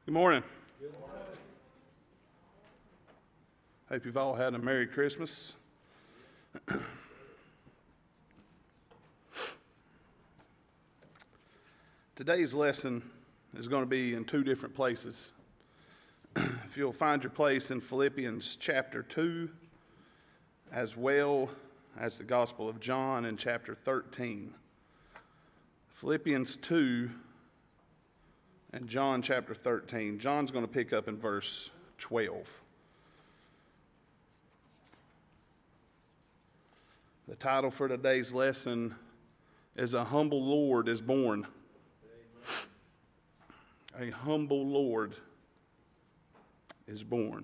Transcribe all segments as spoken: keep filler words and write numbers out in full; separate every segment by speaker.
Speaker 1: Good morning. Good morning. Hope you've all had a Merry Christmas. Today's lesson is going to be in two different places. If you'll find your place in Philippians chapter two, as well as the Gospel of John in chapter thirteen. Philippians two and John chapter thirteen. John's going to pick up in verse twelve. The title for today's lesson is A Humble Lord is Born. Amen. A humble Lord is born.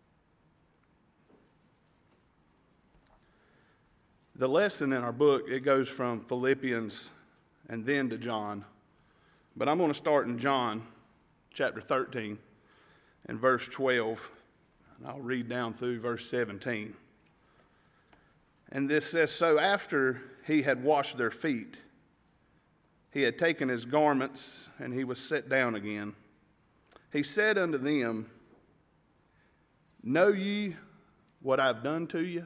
Speaker 1: The lesson in our book, it goes from Philippians and then to John. But I'm going to start in John chapter thirteen and verse twelve, and I'll read down through verse seventeen. And this says, "So after he had washed their feet, he had taken his garments, and he was set down again. He said unto them, Know ye what I've done to you?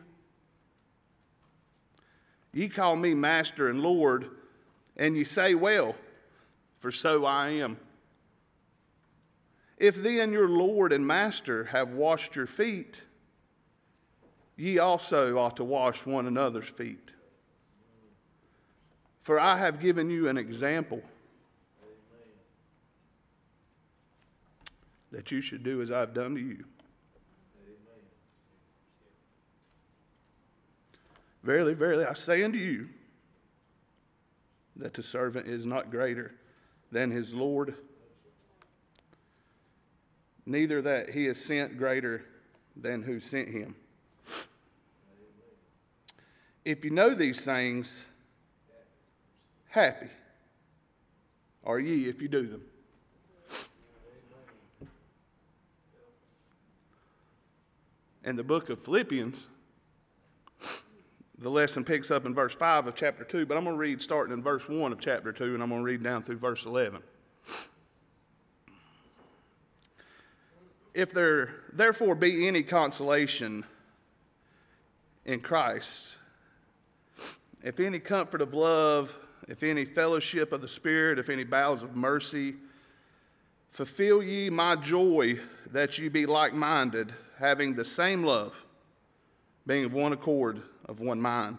Speaker 1: Ye call me Master and Lord, and ye say, Well, for so I am. If then your Lord and Master have washed your feet, ye also ought to wash one another's feet. For I have given you an example, that you should do as I've done to you. Verily, verily, I say unto you, that the servant is not greater than his Lord, neither that he is sent greater than who sent him. If you know these things, happy are ye if you do them." In the book of Philippians, the lesson picks up in verse five of chapter two, but I'm going to read starting in verse one of chapter two, and I'm going to read down through verse eleven. "If there therefore be any consolation in Christ, if any comfort of love, if any fellowship of the Spirit, if any bowels of mercy, fulfill ye my joy, that ye be like-minded, having the same love, being of one accord, of one mind.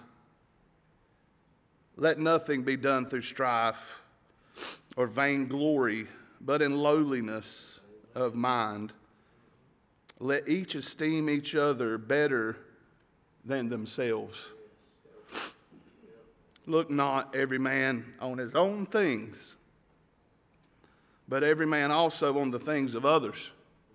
Speaker 1: Let nothing be done through strife or vainglory, but in lowliness of mind. Let each esteem each other better than themselves. Look not every man on his own things, but every man also on the things of others.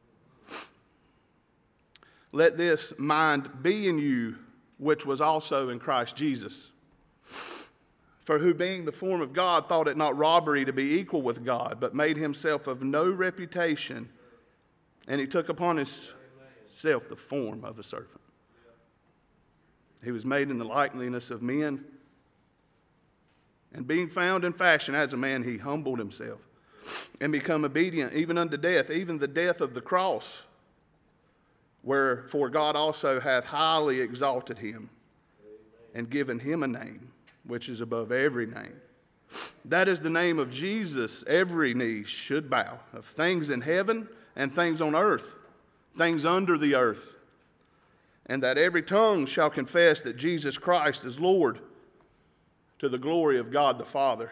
Speaker 1: Let this mind be in you, which was also in Christ Jesus. For who being the form of God thought it not robbery to be equal with God, but made himself of no reputation, and he took upon himself the form of a servant. He was made in the likeness of men, and being found in fashion as a man, he humbled himself, and become obedient even unto death, even the death of the cross. Wherefore God also hath highly exalted him, and given him a name which is above every name. That is the name of Jesus. Every knee should bow, of things in heaven and things on earth, things under the earth. And that every tongue shall confess that Jesus Christ is Lord, to the glory of God the Father."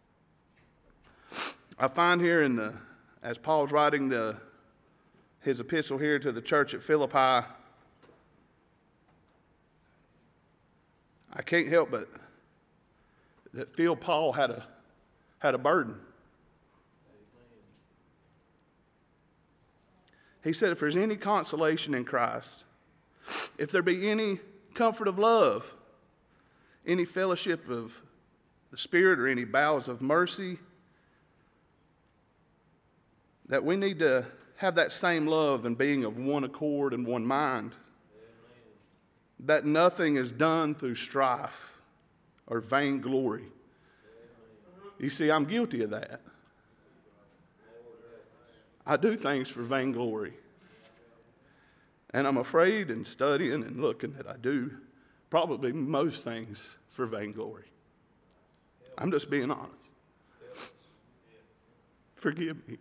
Speaker 1: I find here in the, as Paul's writing the his epistle here to the church at Philippi, I can't help but that feel Paul had a had a burden. He said, if there's any consolation in Christ, if there be any comfort of love, any fellowship of the Spirit, or any bowels of mercy, that we need to have that same love and being of one accord and one mind. Amen. That nothing is done through strife or vainglory. Amen. You see, I'm guilty of that. I do things for vainglory. And I'm afraid and studying and looking that I do probably most things for vainglory. I'm just being honest. Forgive me.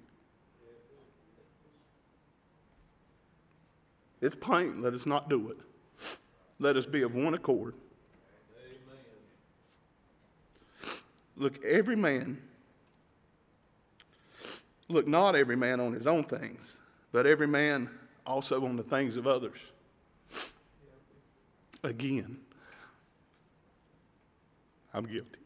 Speaker 1: It's plain. Let us not do it. Let us be of one accord. Look, every man, look not every man on his own things, but every man also on the things of others. Again, I'm guilty.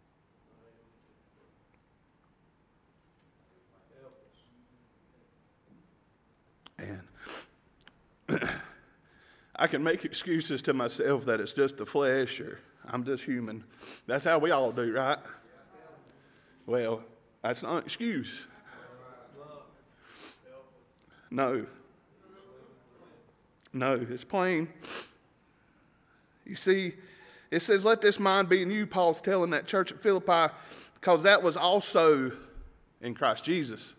Speaker 1: And I can make excuses to myself that it's just the flesh or I'm just human. That's how we all do, right? Well, that's not an excuse. No. No, it's plain. You see, it says, let this mind be in you, Paul's telling that church at Philippi, because that was also in Christ Jesus.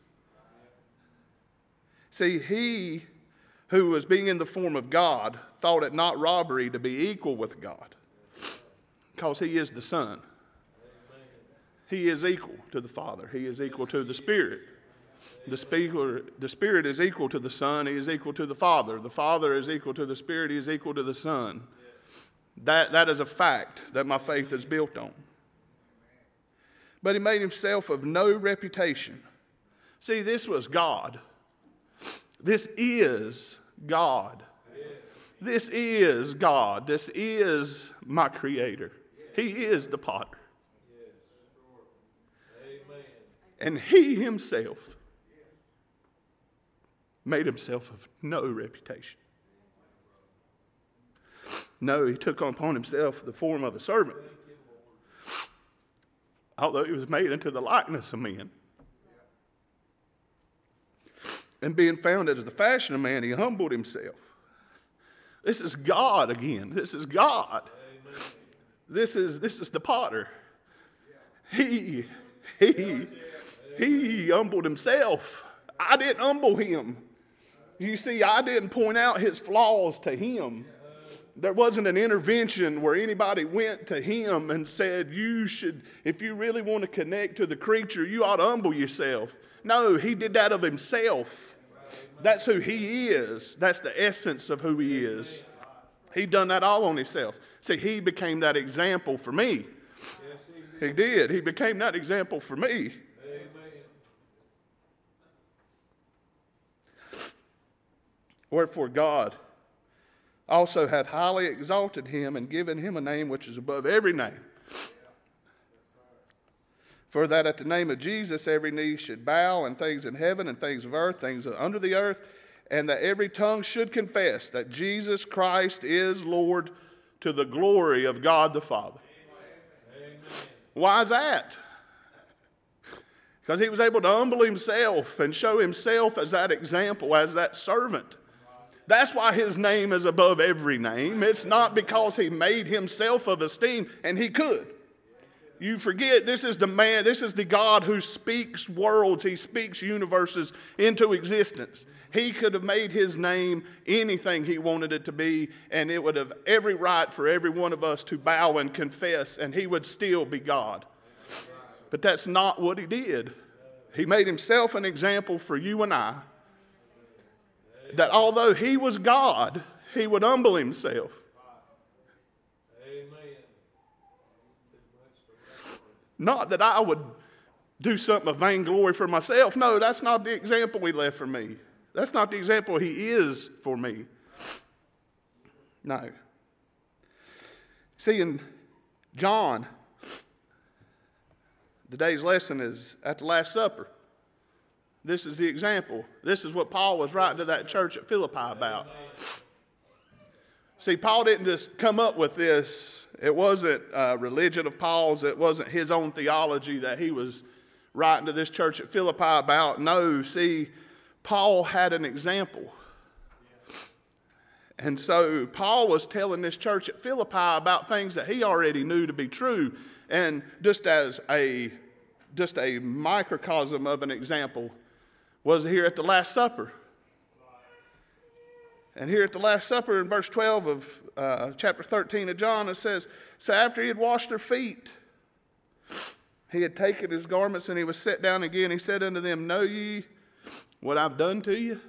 Speaker 1: See, he who was being in the form of God thought it not robbery to be equal with God, because he is the Son. He is equal to the Father. He is equal to the Spirit. The, speaker, the Spirit is equal to the Son. He is equal to the Father. The Father is equal to the Spirit. He is equal to the Son. That, that is a fact that my faith is built on. But he made himself of no reputation. See, this was God. This is God. This is God. This is my Creator. He is the potter. And he himself made himself of no reputation. No, he took upon himself the form of a servant, although he was made into the likeness of men. And being found as the fashion of man, he humbled himself. This is God again. This is God. This is, this is the potter. He, he, he humbled himself. I didn't humble him. You see, I didn't point out his flaws to him. There wasn't an intervention where anybody went to him and said, you should, if you really want to connect to the creature, you ought to humble yourself. No, he did that of himself. That's who he is. That's the essence of who he is. He done that all on himself. See, he became that example for me. He did. He became that example for me. Wherefore God also hath highly exalted him and given him a name which is above every name. For that at the name of Jesus every knee should bow, and things in heaven and things of earth, things under the earth, and that every tongue should confess that Jesus Christ is Lord, to the glory of God the Father. Amen. Why is that? Because he was able to humble himself and show himself as that example, as that servant. That's why his name is above every name. It's not because he made himself of esteem, and he could. You forget, this is the man, this is the God who speaks worlds, he speaks universes into existence. He could have made his name anything he wanted it to be, and it would have every right for every one of us to bow and confess, and he would still be God. But that's not what he did. He made himself an example for you and I, that although he was God, he would humble himself. Not that I would do something of vainglory for myself. No, that's not the example he left for me. That's not the example he is for me. No. See, in John, today's lesson is at the Last Supper. This is the example. This is what Paul was writing to that church at Philippi about. See, Paul didn't just come up with this. It wasn't a religion of Paul's. It wasn't his own theology that he was writing to this church at Philippi about. No, see, Paul had an example. And so Paul was telling this church at Philippi about things that he already knew to be true. And just as a, just a microcosm of an example, was here at the Last Supper. And here at the Last Supper in verse twelve of uh, chapter thirteen of John, it says, so after he had washed their feet, he had taken his garments and he was set down again. He said unto them, know ye what I've done to you?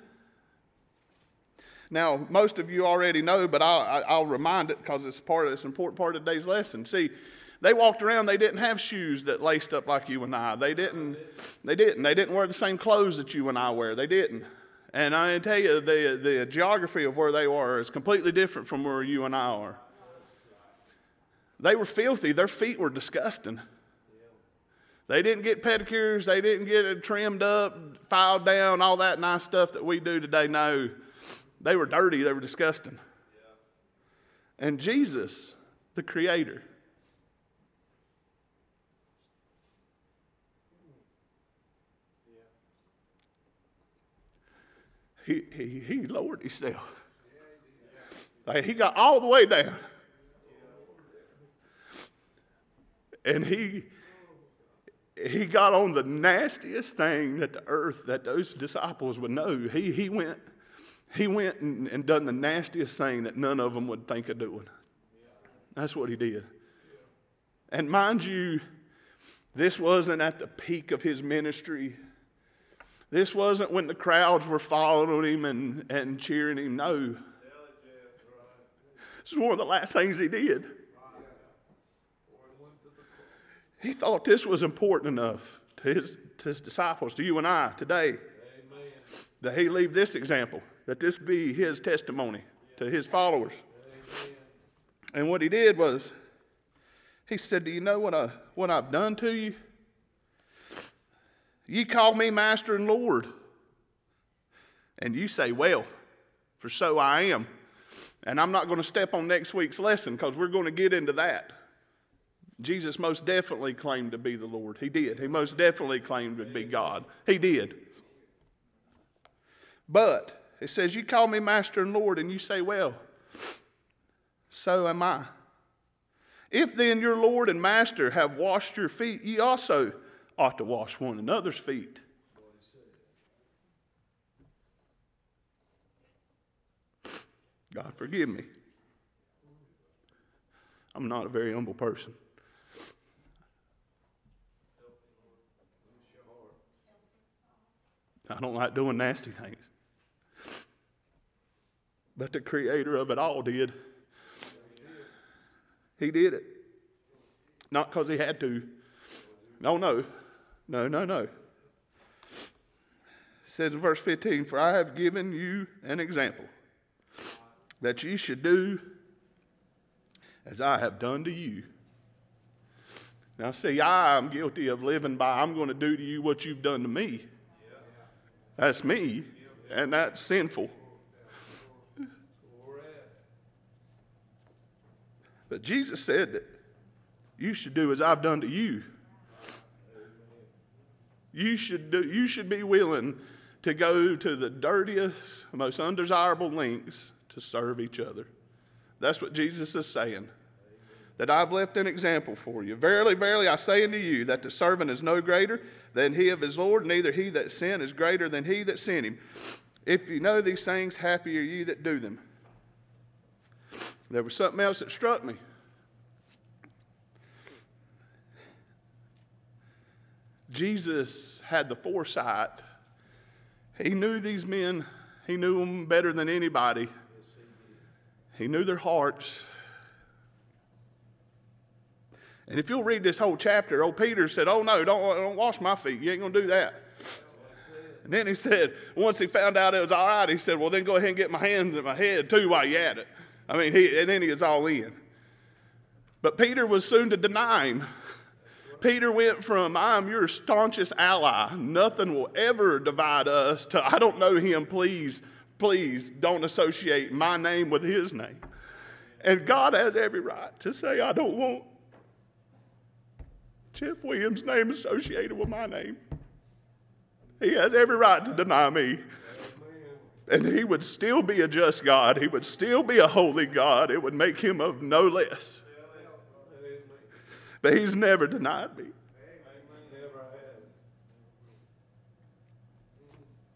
Speaker 1: Now, most of you already know, but I'll, I'll remind it because it's part of this important part of today's lesson. See, they walked around, they didn't have shoes that laced up like you and I. They didn't, they didn't. They didn't wear the same clothes that you and I wear. They didn't. And I tell you, the, the geography of where they were is completely different from where you and I are. They were filthy. Their feet were disgusting. They didn't get pedicures. They didn't get it trimmed up, filed down, all that nice stuff that we do today. No, they were dirty. They were disgusting. And Jesus, the Creator, He, he, he lowered himself. Like he got all the way down. And he, he got on the nastiest thing that the earth, that those disciples would know. He, he went, he went and, and done the nastiest thing that none of them would think of doing. That's what he did. And mind you, this wasn't at the peak of his ministry. This wasn't when the crowds were following him and, and cheering him. No. This is one of the last things he did. He thought this was important enough to his, to his disciples, to you and I today, Amen. That he leave this example, that this be his testimony to his followers. Amen. And what he did was, he said, do you know what, I, what I've done to you? Ye call me Master and Lord. And you say, well, for so I am. And I'm not going to step on next week's lesson because we're going to get into that. Jesus most definitely claimed to be the Lord. He did. He most definitely claimed to be God. He did. But it says, you call me Master and Lord, and you say, well, so am I. If then your Lord and Master have washed your feet, ye also ought to wash one another's feet. God forgive me. I'm not a very humble person. I don't like doing nasty things. But the Creator of it all did. He did it. Not because he had to. No, no. No, no, no. It says in verse fifteen, for I have given you an example that ye should do as I have done to you. Now see, I am guilty of living by, I'm going to do to you what you've done to me. That's me, and that's sinful. But Jesus said that you should do as I've done to you. You should do, you should be willing to go to the dirtiest, most undesirable lengths to serve each other. That's what Jesus is saying. That I've left an example for you. Verily, verily, I say unto you that the servant is no greater than he of his Lord, neither he that sinned is greater than he that sent him. If you know these things, happy are you that do them. There was something else that struck me. Jesus had the foresight. He knew these men. He knew them better than anybody. He knew their hearts. And if you'll read this whole chapter, old Peter said, oh no, don't, don't wash my feet. You ain't going to do that. And then he said, once he found out it was all right, he said, well, then go ahead and get my hands and my head too while you at it. I mean, he, and then he was all in. But Peter was soon to deny him. Peter went from, I'm your staunchest ally. Nothing will ever divide us, to, I don't know him. Please, please don't associate my name with his name. And God has every right to say, I don't want Jeff Williams' name associated with my name. He has every right to deny me. And he would still be a just God. He would still be a holy God. It would make him of no less. But he's never denied me.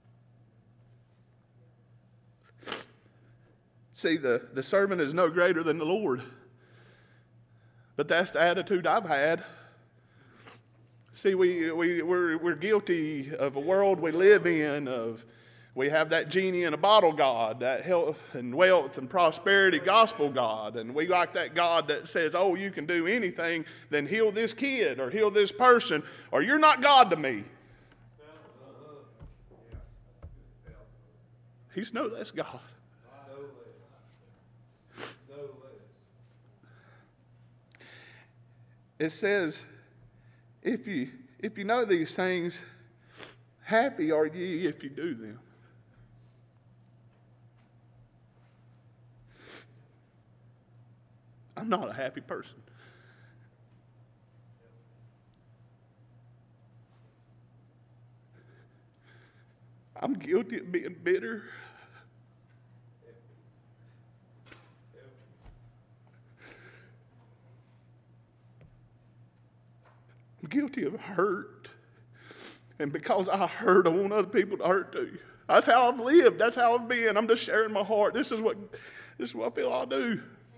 Speaker 1: See, the, the servant is no greater than the Lord. But that's the attitude I've had. See, we, we, we're, we're guilty of a world we live in, of we have that genie in a bottle God, that health and wealth and prosperity gospel God. And we like that God that says, oh, you can do anything, then heal this kid or heal this person, or you're not God to me. He's no less God. It says, if you if you know these things, happy are ye if you do them. I'm not a happy person. I'm guilty of being bitter. I'm guilty of hurt. And because I hurt, I want other people to hurt too. That's how I've lived. That's how I've been. I'm just sharing my heart. This is what, this is what I feel I'll do.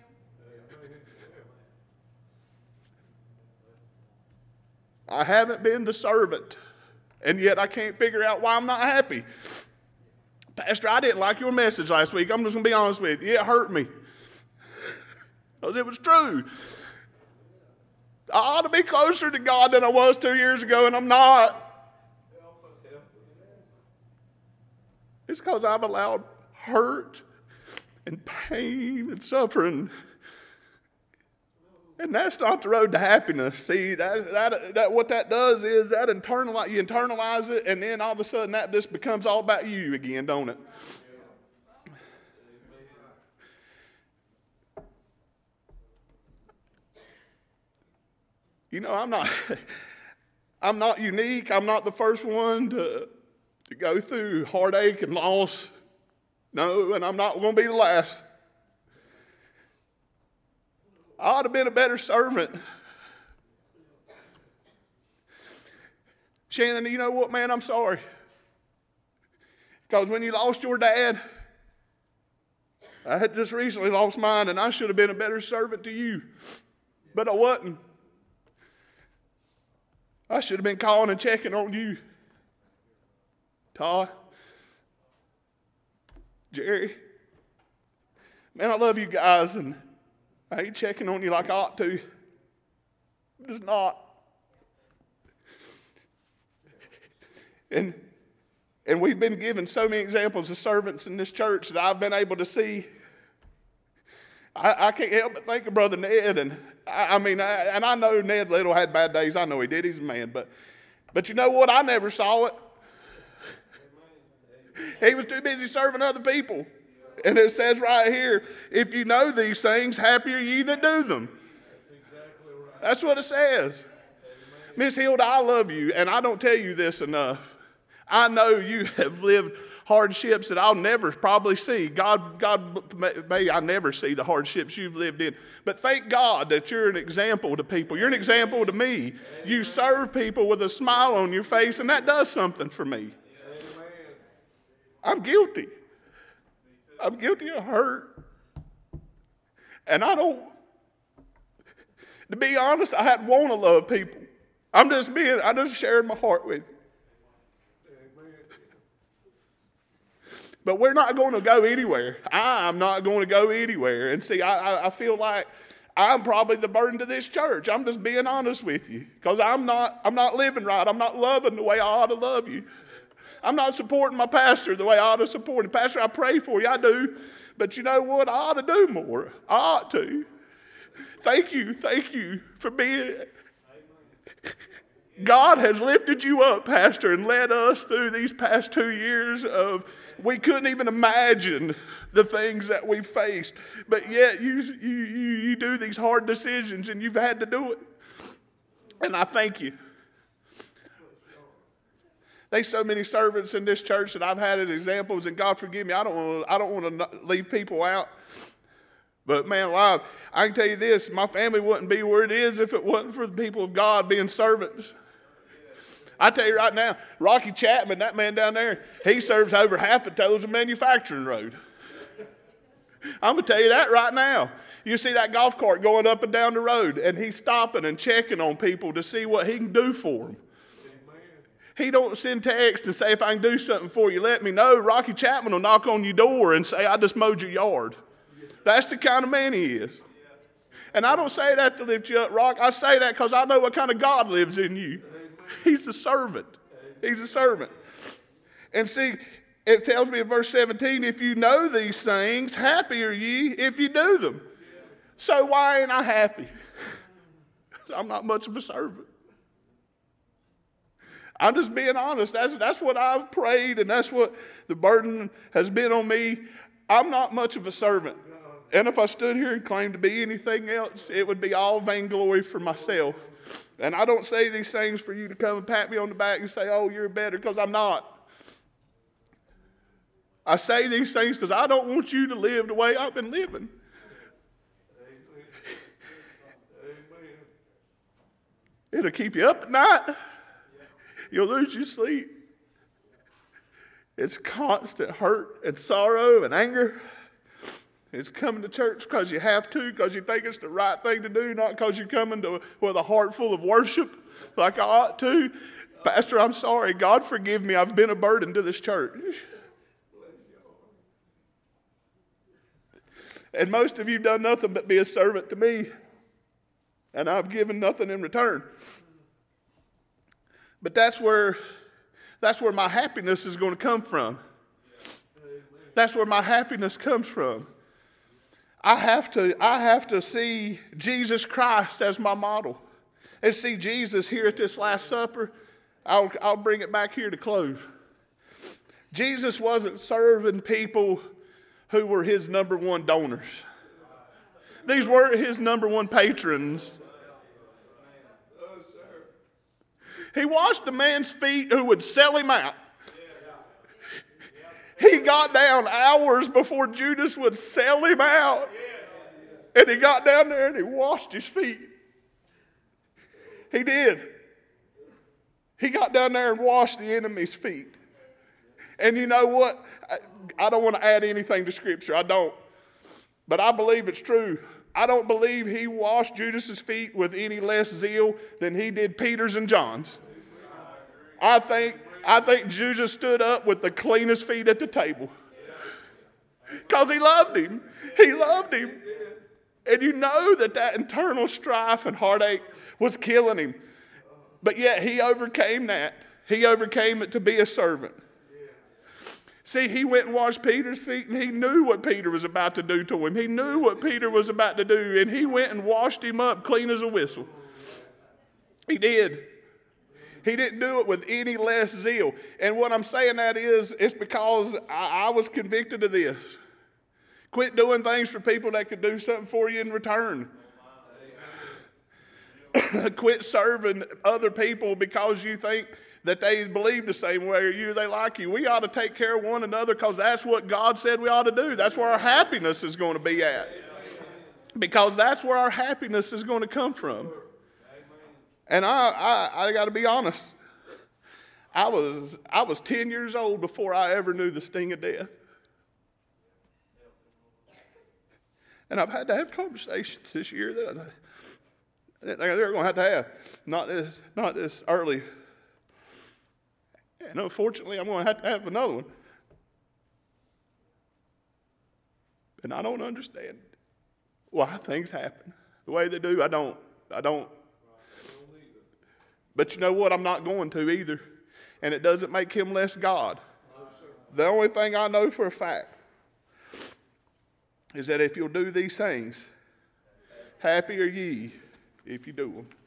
Speaker 1: I haven't been the servant, and yet I can't figure out why I'm not happy. Pastor, I didn't like your message last week. I'm just going to be honest with you. It hurt me. Because it was true. I ought to be closer to God than I was two years ago, and I'm not. It's because I've allowed hurt and pain and suffering. And that's not the road to happiness. See, that, that, that what that does is that internalize, you internalize it, and then all of a sudden that just becomes all about you again, don't it? You know, I'm not, I'm not unique. I'm not the first one to, to go through heartache and loss. No, and I'm not going to be the last. I ought to have been a better servant. Shannon, you know what, man? I'm sorry. Because when you lost your dad, I had just recently lost mine, and I should have been a better servant to you. But I wasn't. I should have been calling and checking on you. Todd, Jerry, man, I love you guys, and I ain't checking on you like I ought to. I'm just not. And, and we've been given so many examples of servants in this church that I've been able to see. I, I can't help but think of Brother Ned. And I, I mean, I, and I know Ned Little had bad days. I know he did. He's a man. But, but you know what? I never saw it. He was too busy serving other people. And it says right here, if you know these things, happy are ye that do them. That's exactly right. That's what it says. Miss Hilda, I love you, and I don't tell you this enough. I know you have lived hardships that I'll never probably see. God, God may I never see the hardships you've lived in. But thank God that you're an example to people. You're an example to me. You serve people with a smile on your face, and that does something for me. I'm guilty. I'm guilty of hurt. And I don't, to be honest, I hadn't want to love people. I'm just being, I just shared my heart with you. But we're not going to go anywhere. I'm not going to go anywhere. And see, I, I feel like I'm probably the burden to this church. I'm just being honest with you. Because I'm not, I'm not living right. I'm not loving the way I ought to love you. I'm not supporting my pastor the way I ought to support him. Pastor, I pray for you. I do. But you know what? I ought to do more. I ought to. Thank you. Thank you for being... God has lifted you up, Pastor, and led us through these past two years of... We couldn't even imagine the things that we faced. But yet you, you, you, you do these hard decisions, and you've had to do it. And I thank you. There's so many servants in this church that I've had as examples, and God forgive me, I don't want to, I don't want to leave people out. But man, alive, I can tell you this, my family wouldn't be where it is if it wasn't for the people of God being servants. I tell you right now, Rocky Chapman, that man down there, he serves over half the Tozen Manufacturing Road. I'm going to tell you that right now. You see that golf cart going up and down the road, and he's stopping and checking on people to see what he can do for them. He don't send text and say, if I can do something for you, let me know. Rocky Chapman will knock on your door and say, I just mowed your yard. That's the kind of man he is. And I don't say that to lift you up, Rock. I say that because I know what kind of God lives in you. He's a servant. He's a servant. And see, it tells me in verse seventeen, if you know these things, happy are ye if you do them. So why ain't I happy? I'm not much of a servant. I'm just being honest. That's, that's what I've prayed, and that's what the burden has been on me. I'm not much of a servant. And if I stood here and claimed to be anything else, it would be all vainglory for myself. And I don't say these things for you to come and pat me on the back and say, oh, you're better, because I'm not. I say these things because I don't want you to live the way I've been living. It'll keep you up at night. You'll lose your sleep. It's constant hurt and sorrow and anger. It's coming to church because you have to, because you think it's the right thing to do, not because you're coming to with a heart full of worship like I ought to. Pastor, I'm sorry. God forgive me. I've been a burden to this church. And most of you have done nothing but be a servant to me. And I've given nothing in return. But that's where, that's where my happiness is going to come from. That's where my happiness comes from. I have to, I have to see Jesus Christ as my model. And see Jesus here at this Last Supper. I'll, I'll bring it back here to close. Jesus wasn't serving people who were his number one donors. These weren't his number one patrons. He washed a man's feet who would sell him out. He got down hours before Judas would sell him out. And he got down there and he washed his feet. He did. He got down there and washed the enemy's feet. And you know what? I don't want to add anything to Scripture. I don't. But I believe it's true. I don't believe he washed Judas's feet with any less zeal than he did Peter's and John's. I think, I think Judas stood up with the cleanest feet at the table. Because he loved him. He loved him. And you know that that internal strife and heartache was killing him. But yet he overcame that. He overcame it to be a servant. See, he went and washed Peter's feet, and he knew what Peter was about to do to him. He knew what Peter was about to do, and he went and washed him up clean as a whistle. He did. He didn't do it with any less zeal. And what I'm saying that is, it's because I, I was convicted of this. Quit doing things for people that could do something for you in return. Quit serving other people because you think that they believe the same way or you, they like you. We ought to take care of one another because that's what God said we ought to do. That's where our happiness is going to be at. Because that's where our happiness is going to come from. And I, I, I got to be honest. I was, I was ten years old before I ever knew the sting of death. And I've had to have conversations this year that I, that they're going to have to have. Not this, not this early. And unfortunately, I'm going to have to have another one. And I don't understand why things happen the way they do. I don't. I don't. But you know what? I'm not going to either. And it doesn't make him less God. The only thing I know for a fact is that if you'll do these things, happy are ye if you do them.